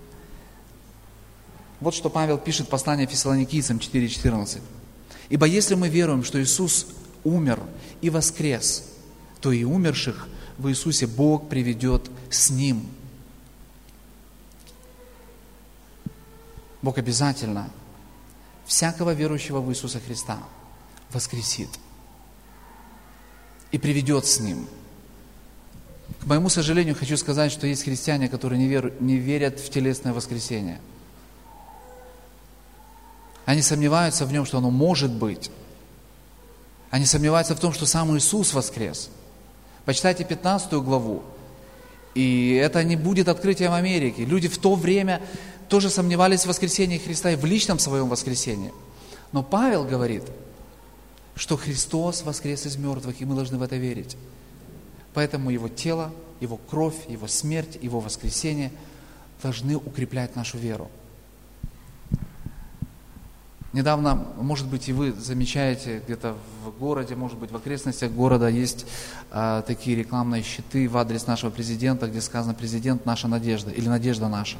A: Вот что Павел пишет в послании Фессалоникийцам четыре четырнадцать. «Ибо если мы веруем, что Иисус умер и воскрес, то и умерших в Иисусе Бог приведет с Ним». Бог обязательно всякого верующего в Иисуса Христа воскресит и приведет с Ним. К моему сожалению, хочу сказать, что есть христиане, которые не веру- не верят в телесное воскресение. Они сомневаются в нем, что оно может быть. Они сомневаются в том, что сам Иисус воскрес. Почитайте пятнадцатую главу. И это не будет открытием Америки. Люди в то время тоже сомневались в воскресении Христа и в личном своем воскресении. Но Павел говорит, что Христос воскрес из мертвых, и мы должны в это верить. Поэтому Его тело, Его кровь, Его смерть, Его воскресение должны укреплять нашу веру. Недавно, может быть, и вы замечаете, где-то в городе, может быть, в окрестностях города есть а, такие рекламные щиты в адрес нашего президента, где сказано «Президент – наша надежда» или «Надежда наша».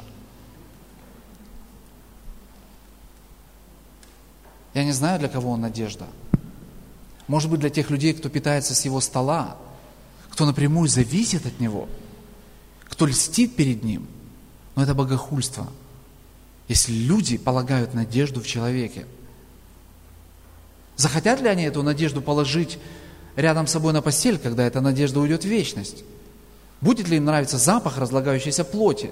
A: Я не знаю, для кого он надежда. Может быть, для тех людей, кто питается с его стола, кто напрямую зависит от него, кто льстит перед ним. Но это богохульство. Если люди полагают надежду в человеке, захотят ли они эту надежду положить рядом с собой на постель, когда эта надежда уйдет в вечность? Будет ли им нравиться запах разлагающейся плоти?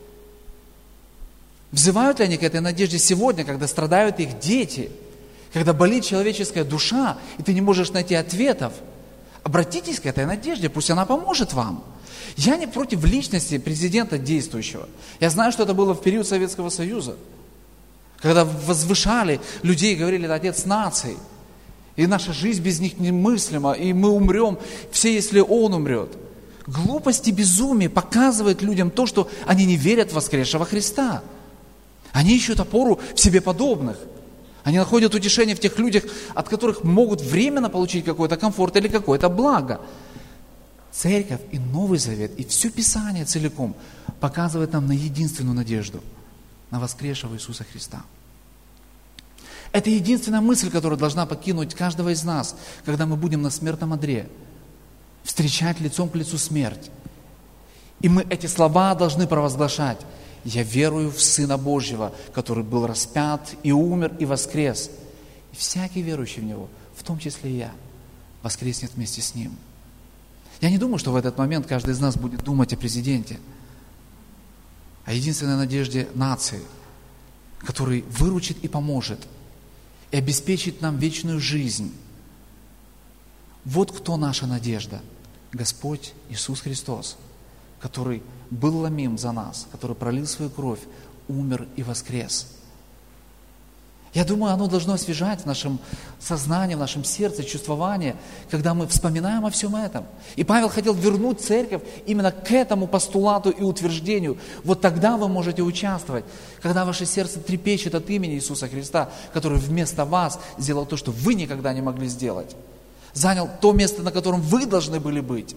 A: Взывают ли они к этой надежде сегодня, когда страдают их дети, когда болит человеческая душа, и ты не можешь найти ответов? Обратитесь к этой надежде, пусть она поможет вам. Я не против личности президента действующего. Я знаю, что это было в период Советского Союза, когда возвышали людей, говорили, это отец нации, и наша жизнь без них немыслима, и мы умрем, все, если он умрет. Глупость и безумие показывает людям то, что они не верят в воскресшего Христа. Они ищут опору в себе подобных. Они находят утешение в тех людях, от которых могут временно получить какой-то комфорт или какое-то благо. Церковь и Новый Завет, и все Писание целиком показывает нам на единственную надежду, на воскресшего Иисуса Христа. Это единственная мысль, которая должна покинуть каждого из нас, когда мы будем на смертном одре, встречать лицом к лицу смерть. И мы эти слова должны провозглашать. «Я верую в Сына Божьего, который был распят и умер и воскрес. И всякий верующий в Него, в том числе и я, воскреснет вместе с Ним». Я не думаю, что в этот момент каждый из нас будет думать о президенте, о единственной надежде нации, который выручит и поможет, и обеспечит нам вечную жизнь. Вот кто наша надежда. Господь Иисус Христос, который был ломим за нас, который пролил свою кровь, умер и воскрес. Я думаю, оно должно освежать в нашем сознании, в нашем сердце, чувствование, когда мы вспоминаем о всем этом. И Павел хотел вернуть церковь именно к этому постулату и утверждению. Вот тогда вы можете участвовать, когда ваше сердце трепещет от имени Иисуса Христа, который вместо вас сделал то, что вы никогда не могли сделать. Занял то место, на котором вы должны были быть,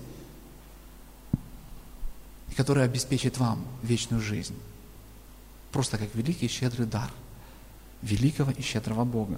A: и который обеспечит вам вечную жизнь. Просто как великий и щедрый дар великого и щедрого Бога.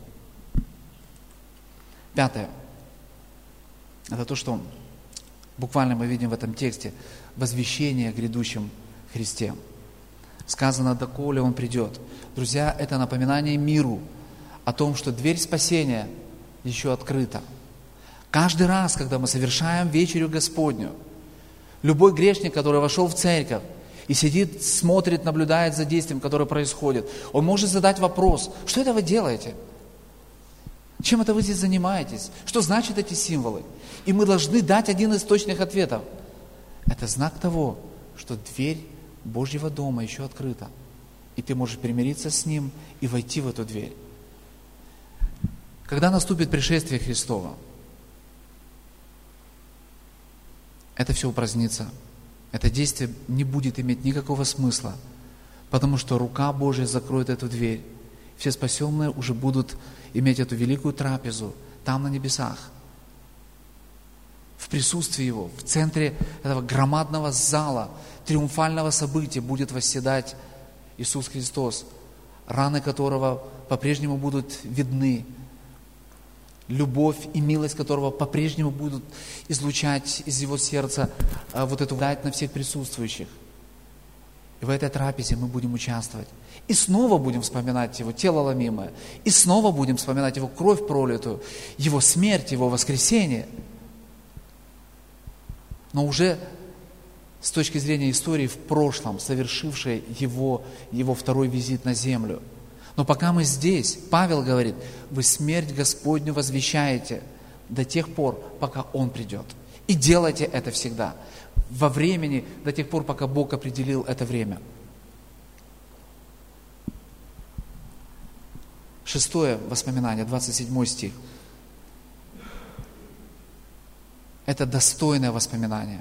A: Пятое. Это то, что буквально мы видим в этом тексте. Возвещение о грядущем Христе. Сказано, доколе Он придет. Друзья, это напоминание миру о том, что дверь спасения еще открыта. Каждый раз, когда мы совершаем вечерю Господню, любой грешник, который вошел в церковь, и сидит, смотрит, наблюдает за действием, которое происходит. Он может задать вопрос, что это вы делаете? Чем это вы здесь занимаетесь? Что значат эти символы? И мы должны дать один из точных ответов. Это знак того, что дверь Божьего дома еще открыта. И ты можешь примириться с Ним и войти в эту дверь. Когда наступит пришествие Христова, это все упразднится. Это действие не будет иметь никакого смысла, потому что рука Божья закроет эту дверь. Все спасенные уже будут иметь эту великую трапезу там на небесах, в присутствии Его, в центре этого громадного зала, триумфального события будет восседать Иисус Христос, раны которого по-прежнему будут видны, любовь и милость которого по-прежнему будут излучать из его сердца вот эту дать на всех присутствующих. И в этой трапезе мы будем участвовать. И снова будем вспоминать Его тело ломимое. И снова будем вспоминать Его кровь пролитую, Его смерть, Его воскресение. Но уже с точки зрения истории в прошлом, совершившей Его, его второй визит на землю. Но пока мы здесь, Павел говорит, вы смерть Господню возвещаете до тех пор, пока Он придет. И делайте это всегда. Во времени, до тех пор, пока Бог определил это время. Шестое воспоминание, двадцать седьмой стих. Это достойное воспоминание.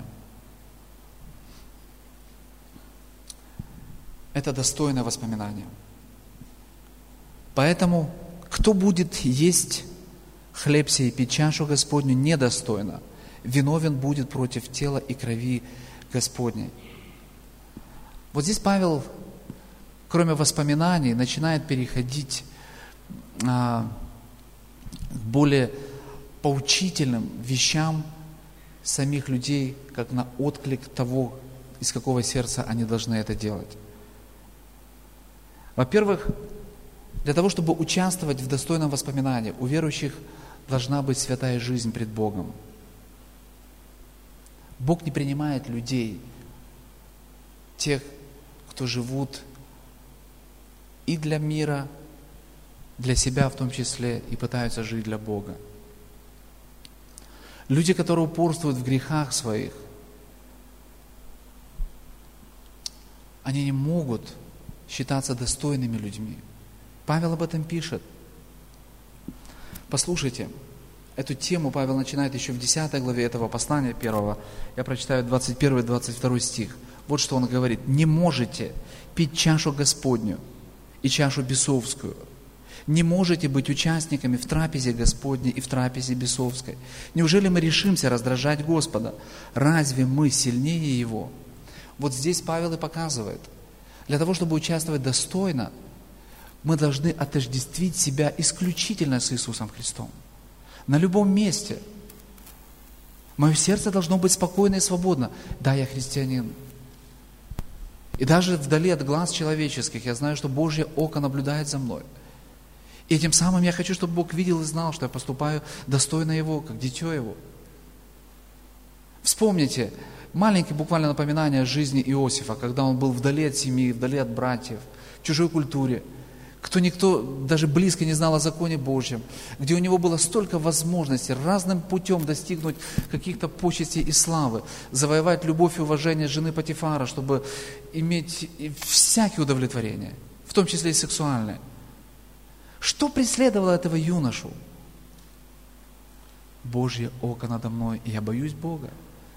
A: Это достойное воспоминание. Поэтому
B: кто будет есть хлеб сей и пить чашу Господню недостойно, виновен будет против тела и крови Господней. Вот здесь Павел, кроме воспоминаний, начинает переходить а, к более поучительным вещам самих людей, как на отклик того, из какого сердца они должны это делать. Во-первых, для того, чтобы участвовать в достойном воспоминании, у верующих должна быть святая жизнь пред Богом. Бог не принимает людей, тех, кто живут и для мира, для себя в том числе, и пытаются жить для Бога. Люди, которые упорствуют в грехах своих, они не могут считаться достойными людьми. Павел об этом пишет. Послушайте, эту тему Павел начинает еще в десятой главе этого послания первого. Я прочитаю двадцать первый - двадцать второй стих. Вот что он говорит. «Не можете пить чашу Господню и чашу бесовскую. Не можете быть участниками в трапезе Господней и в трапезе бесовской. Неужели мы решимся раздражать Господа? Разве мы сильнее Его?» Вот здесь Павел и показывает. Для того, чтобы участвовать достойно, мы должны отождествить себя исключительно с Иисусом Христом. На любом месте. Мое сердце должно быть спокойно и свободно. Да, я христианин. И даже вдали от глаз человеческих я знаю, что Божье око наблюдает за мной. И тем самым я хочу, чтобы Бог видел и знал, что я поступаю достойно Его, как дитё Его. Вспомните маленькое буквально напоминание о жизни Иосифа, когда он был вдали от семьи, вдали от братьев, в чужой культуре, кто никто даже близко не знал о законе Божьем, где у него было столько возможностей разным путем достигнуть каких-то почестей и славы, завоевать любовь и уважение жены Потифара, чтобы иметь всякие удовлетворения, в том числе и сексуальные. Что преследовало этого юношу? Божье око надо мной, и я боюсь Бога.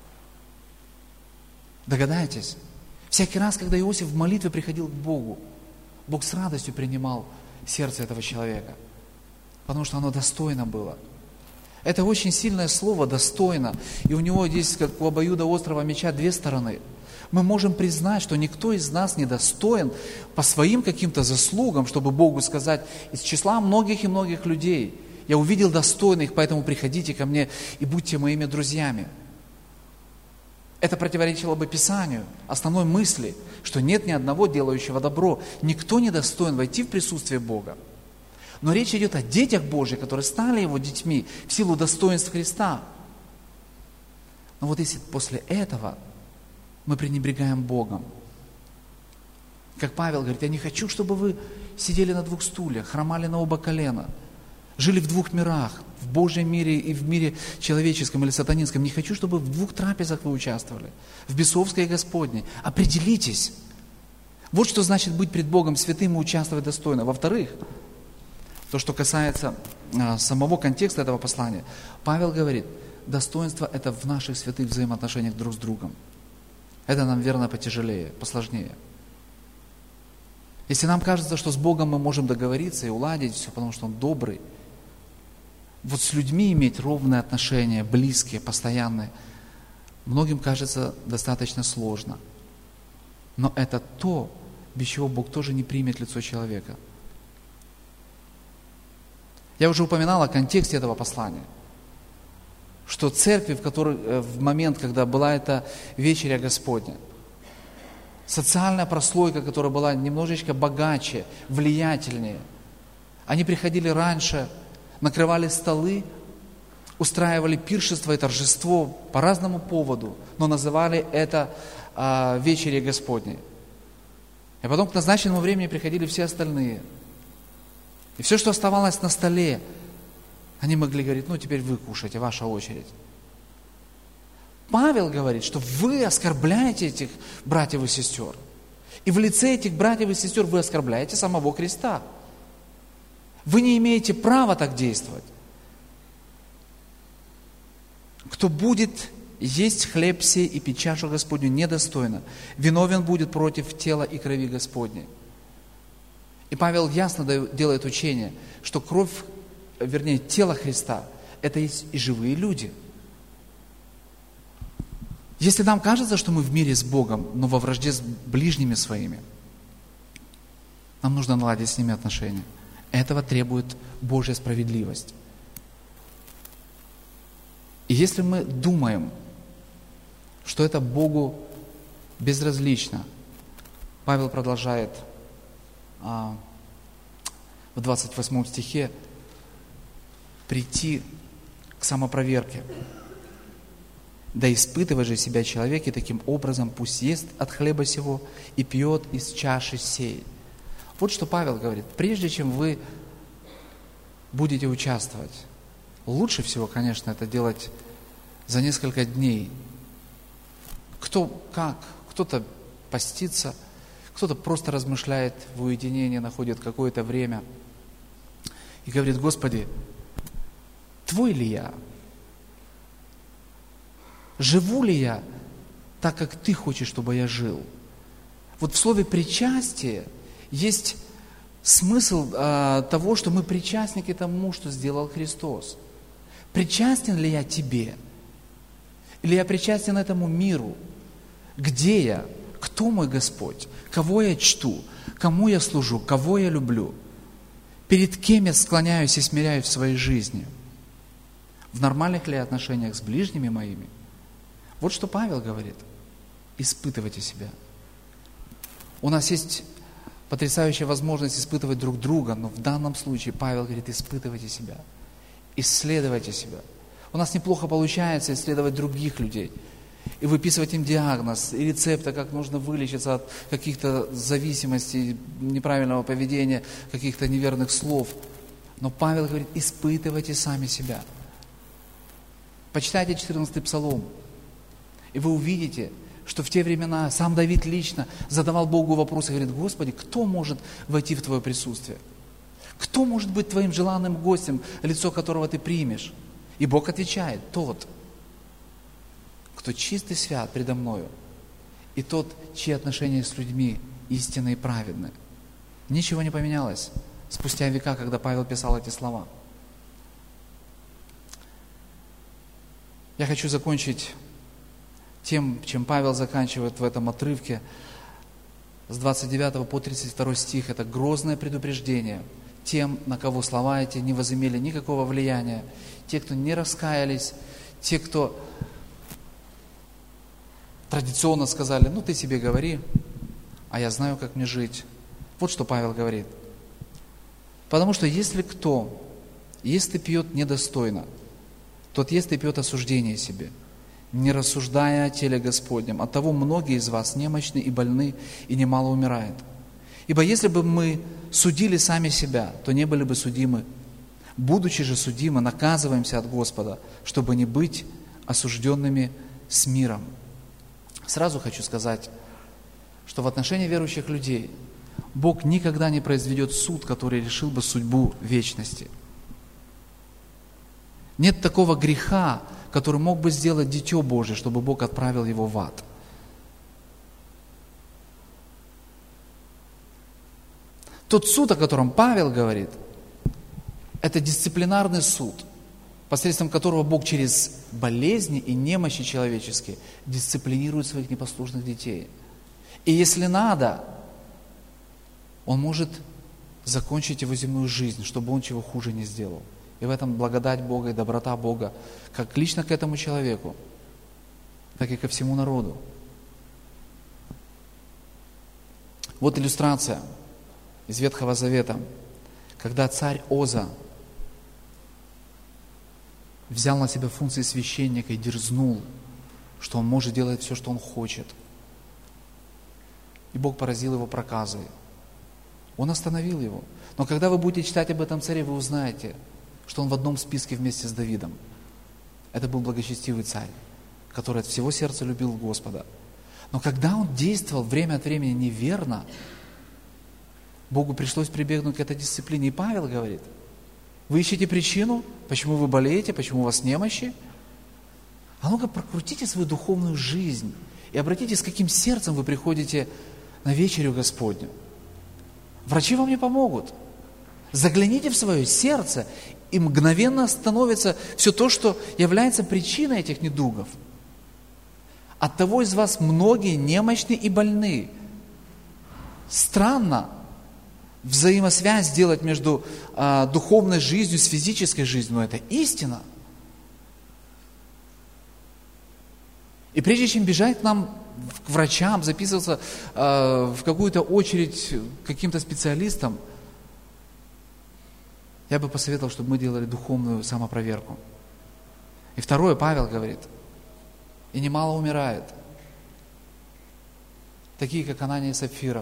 B: Догадайтесь, всякий раз, когда Иосиф в молитве приходил к Богу, Бог с радостью принимал сердце этого человека, потому что оно достойно было. Это очень сильное слово «достойно», и у него здесь, как у обоюдоострого меча, две стороны. Мы можем признать, что никто из нас не достоин по своим каким-то заслугам, чтобы Богу сказать: из числа многих и многих людей я увидел достойных, поэтому приходите ко мне и будьте моими друзьями. Это противоречило бы Писанию, основной мысли, что нет ни одного делающего добро. Никто не достоин войти в присутствие Бога. Но речь идет о детях Божьих, которые стали Его детьми в силу достоинств Христа. Но вот если после этого мы пренебрегаем Богом, как Павел говорит: я не хочу, чтобы вы сидели на двух стульях, хромали на оба колена, жили в двух мирах, в Божьем мире и в мире человеческом или сатанинском. Не хочу, чтобы в двух трапезах вы участвовали, в бесовской и Господней. Определитесь. Вот что значит быть пред Богом святым и участвовать достойно. Во-вторых, то, что касается а, самого контекста этого послания, Павел говорит: достоинство – это в наших святых взаимоотношениях друг с другом. Это нам, верно, потяжелее, посложнее. Если нам кажется, что с Богом мы можем договориться и уладить все, потому что Он добрый, вот с людьми иметь ровные отношения, близкие, постоянные, многим кажется достаточно сложно. Но это то, без чего Бог тоже не примет лицо человека. Я уже упоминал о контексте этого послания, что церкви, в, которой, в момент, когда была эта вечеря Господня, социальная прослойка, которая была немножечко богаче, влиятельнее, они приходили раньше, накрывали столы, устраивали пиршество и торжество по разному поводу, но называли это а, вечерей Господней. И потом к назначенному времени приходили все остальные. И все, что оставалось на столе, они могли говорить: ну теперь вы кушайте, ваша очередь. Павел говорит, что вы оскорбляете этих братьев и сестер. И в лице этих братьев и сестер вы оскорбляете самого Христа. Вы не имеете права так действовать. Кто будет есть хлеб сей и пить чашу Господню недостойно, виновен будет против тела и крови Господней. И Павел ясно делает учение, что кровь, вернее, тело Христа, это есть и живые люди. Если нам кажется, что мы в мире с Богом, но во вражде с ближними своими, нам нужно наладить с ними отношения. Этого требует Божья справедливость. И если мы думаем, что это Богу безразлично, Павел продолжает а, в двадцать восьмом стихе прийти к самопроверке. «Да испытывай же себя человек, и таким образом пусть ест от хлеба сего и пьет из чаши сей». Вот что Павел говорит. Прежде чем вы будете участвовать, лучше всего, конечно, это делать за несколько дней. Кто как, кто-то постится, кто-то просто размышляет в уединении, находит какое-то время и говорит: Господи, Твой ли я? Живу ли я так, как Ты хочешь, чтобы я жил? Вот в слове «причастие» есть смысл э, того, что мы причастники тому, что сделал Христос. Причастен ли я Тебе? Или я причастен этому миру? Где я? Кто мой Господь? Кого я чту? Кому я служу? Кого я люблю? Перед кем я склоняюсь и смиряюсь в своей жизни? В нормальных ли отношениях с ближними моими? Вот что Павел говорит. Испытывайте себя. У нас есть потрясающая возможность испытывать друг друга, но в данном случае Павел говорит: испытывайте себя, исследуйте себя. У нас неплохо получается исследовать других людей и выписывать им диагноз и рецепты, как нужно вылечиться от каких-то зависимостей, неправильного поведения, каких-то неверных слов. Но Павел говорит: испытывайте сами себя. Почитайте четырнадцатый псалом, и вы увидите, что в те времена сам Давид лично задавал Богу вопросы и говорит: Господи, кто может войти в Твое присутствие? Кто может быть Твоим желанным гостем, лицо которого Ты примешь? И Бог отвечает: тот, кто чист и свят предо мною, и тот, чьи отношения с людьми истинны и праведны. Ничего не поменялось спустя века, когда Павел писал эти слова. Я хочу закончить тем, чем Павел заканчивает в этом отрывке, с двадцать девятого по тридцать второй стих. Это грозное предупреждение тем, на кого слова эти не возымели никакого влияния, те, кто не раскаялись, те, кто традиционно сказали: ну ты себе говори, а я знаю, как мне жить. Вот что Павел говорит. Потому что если кто ест и пьет недостойно, тот ест и пьет осуждение себе, не рассуждая о теле Господнем. Оттого многие из вас немощны и больны, и немало умирает. Ибо если бы мы судили сами себя, то не были бы судимы. Будучи же судимы, наказываемся от Господа, чтобы не быть осужденными с миром. Сразу хочу сказать, что в отношении верующих людей Бог никогда не произведет суд, который решил бы судьбу вечности. Нет такого греха, который мог бы сделать Дитё Божие, чтобы Бог отправил его в ад. Тот суд, о котором Павел говорит, это дисциплинарный суд, посредством которого Бог через болезни и немощи человеческие дисциплинирует своих непослушных детей. И если надо, Он может закончить его земную жизнь, чтобы он чего хуже не сделал. И в этом благодать Бога и доброта Бога, как лично к этому человеку, так и ко всему народу. Вот иллюстрация из Ветхого Завета, когда царь Оза взял на себя функции священника и дерзнул, что он может делать все, что он хочет. И Бог поразил его проказой. Он остановил его. Но когда вы будете читать об этом царе, вы узнаете, что он в одном списке вместе с Давидом. Это был благочестивый царь, который от всего сердца любил Господа. Но когда он действовал время от времени неверно, Богу пришлось прибегнуть к этой дисциплине. И Павел говорит: вы ищете причину, почему вы болеете, почему у вас немощи? А ну-ка прокрутите свою духовную жизнь и обратите, с каким сердцем вы приходите на вечерю Господню. Врачи вам не помогут. Загляните в свое сердце, и мгновенно становится все то, что является причиной этих недугов. Оттого из вас многие немощны и больны. Странно взаимосвязь делать между а, духовной жизнью с физической жизнью, но это истина. И прежде чем бежать к нам, к врачам, записываться э, в какую-то очередь к каким-то специалистам, я бы посоветовал, чтобы мы делали духовную самопроверку. И второе, Павел говорит, и немало умирает. Такие, как Анания и Сапфира.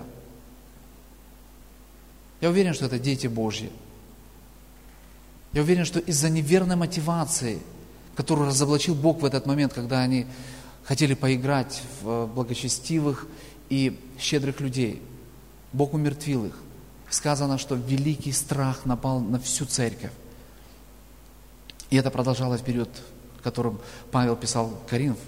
B: Я уверен, что это дети Божьи. Я уверен, что из-за неверной мотивации, которую разоблачил Бог в этот момент, когда они хотели поиграть в благочестивых и щедрых людей, Бог умертвил их. Сказано, что великий страх напал на всю церковь. И это продолжалось в период, в котором Павел писал Коринф.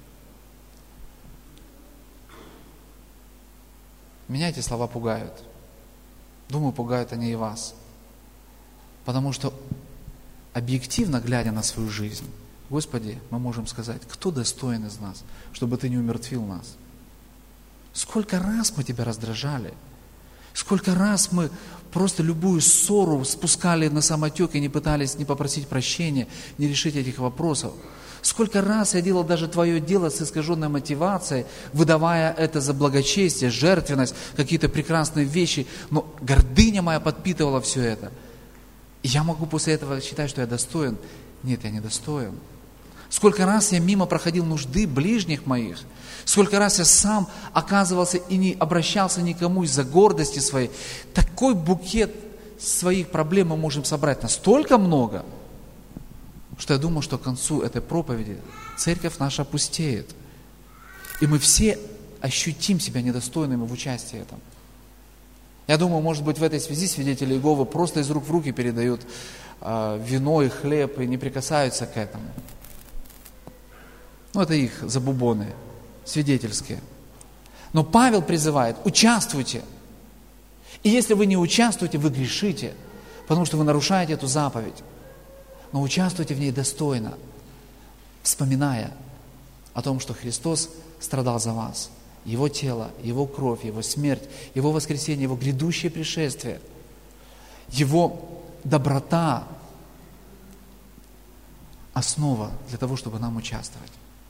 B: Меня эти слова пугают. Думаю, пугают они и вас. Потому что, объективно глядя на свою жизнь, Господи, мы можем сказать, кто достоин из нас, чтобы Ты не умертвил нас? Сколько раз мы Тебя раздражали? Сколько раз мы просто любую ссору спускали на самотек и не пытались не попросить прощения, не решить этих вопросов? Сколько раз я делал даже Твое дело с искаженной мотивацией, выдавая это за благочестие, жертвенность, какие-то прекрасные вещи, но гордыня моя подпитывала все это. И я могу после этого считать, что я достоин. Нет, я не достоин. Сколько раз я мимо проходил нужды ближних моих, сколько раз я сам оказывался и не обращался никому из-за гордости своей. Такой букет своих проблем мы можем собрать настолько много, что я думаю, что к концу этой проповеди церковь наша пустеет. И мы все ощутим себя недостойными в участии в этом. Я думаю, может быть, в этой связи свидетели Иеговы просто из рук в руки передают э, вино и хлеб и не прикасаются к этому. Ну, это их забубоны свидетельские. Но Павел призывает, участвуйте. И если вы не участвуете, вы грешите, потому что вы нарушаете эту заповедь. Но участвуйте в ней достойно, вспоминая о том, что Христос страдал за вас. Его тело, Его кровь, Его смерть, Его воскресение, Его грядущее пришествие, Его доброта – основа для того, чтобы нам участвовать.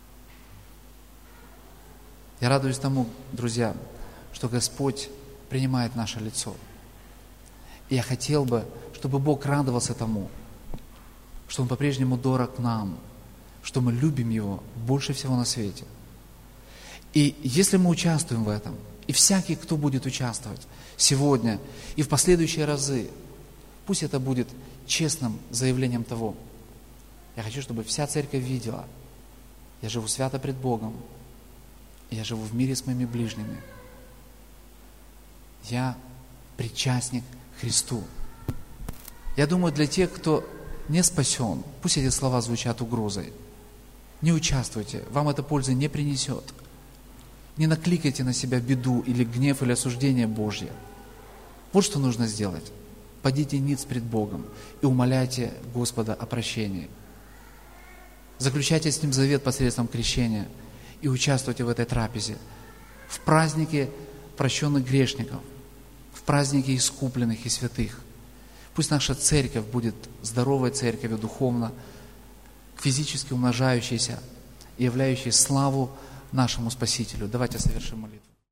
B: Я радуюсь тому, друзья, что Господь принимает наше лицо. И я хотел бы, чтобы Бог радовался тому, что Он по-прежнему дорог нам, что мы любим Его больше всего на свете. И если мы участвуем в этом, и всякий, кто будет участвовать сегодня и в последующие разы, пусть это будет честным заявлением того, я хочу, чтобы вся церковь видела, я живу свято пред Богом, я живу в мире с моими ближними. Я причастник Христу. Я думаю, для тех, кто не спасен, пусть эти слова звучат угрозой. Не участвуйте, вам это пользы не принесет. Не накликайте на себя беду или гнев или осуждение Божье. Вот что нужно сделать. Падите ниц пред Богом и умоляйте Господа о прощении. Заключайте с Ним завет посредством крещения и участвуйте в этой трапезе, в празднике прощенных грешников, в празднике искупленных и святых. Пусть наша церковь будет здоровой церковью духовно, физически умножающейся и являющей славу нашему Спасителю. Давайте совершим молитву.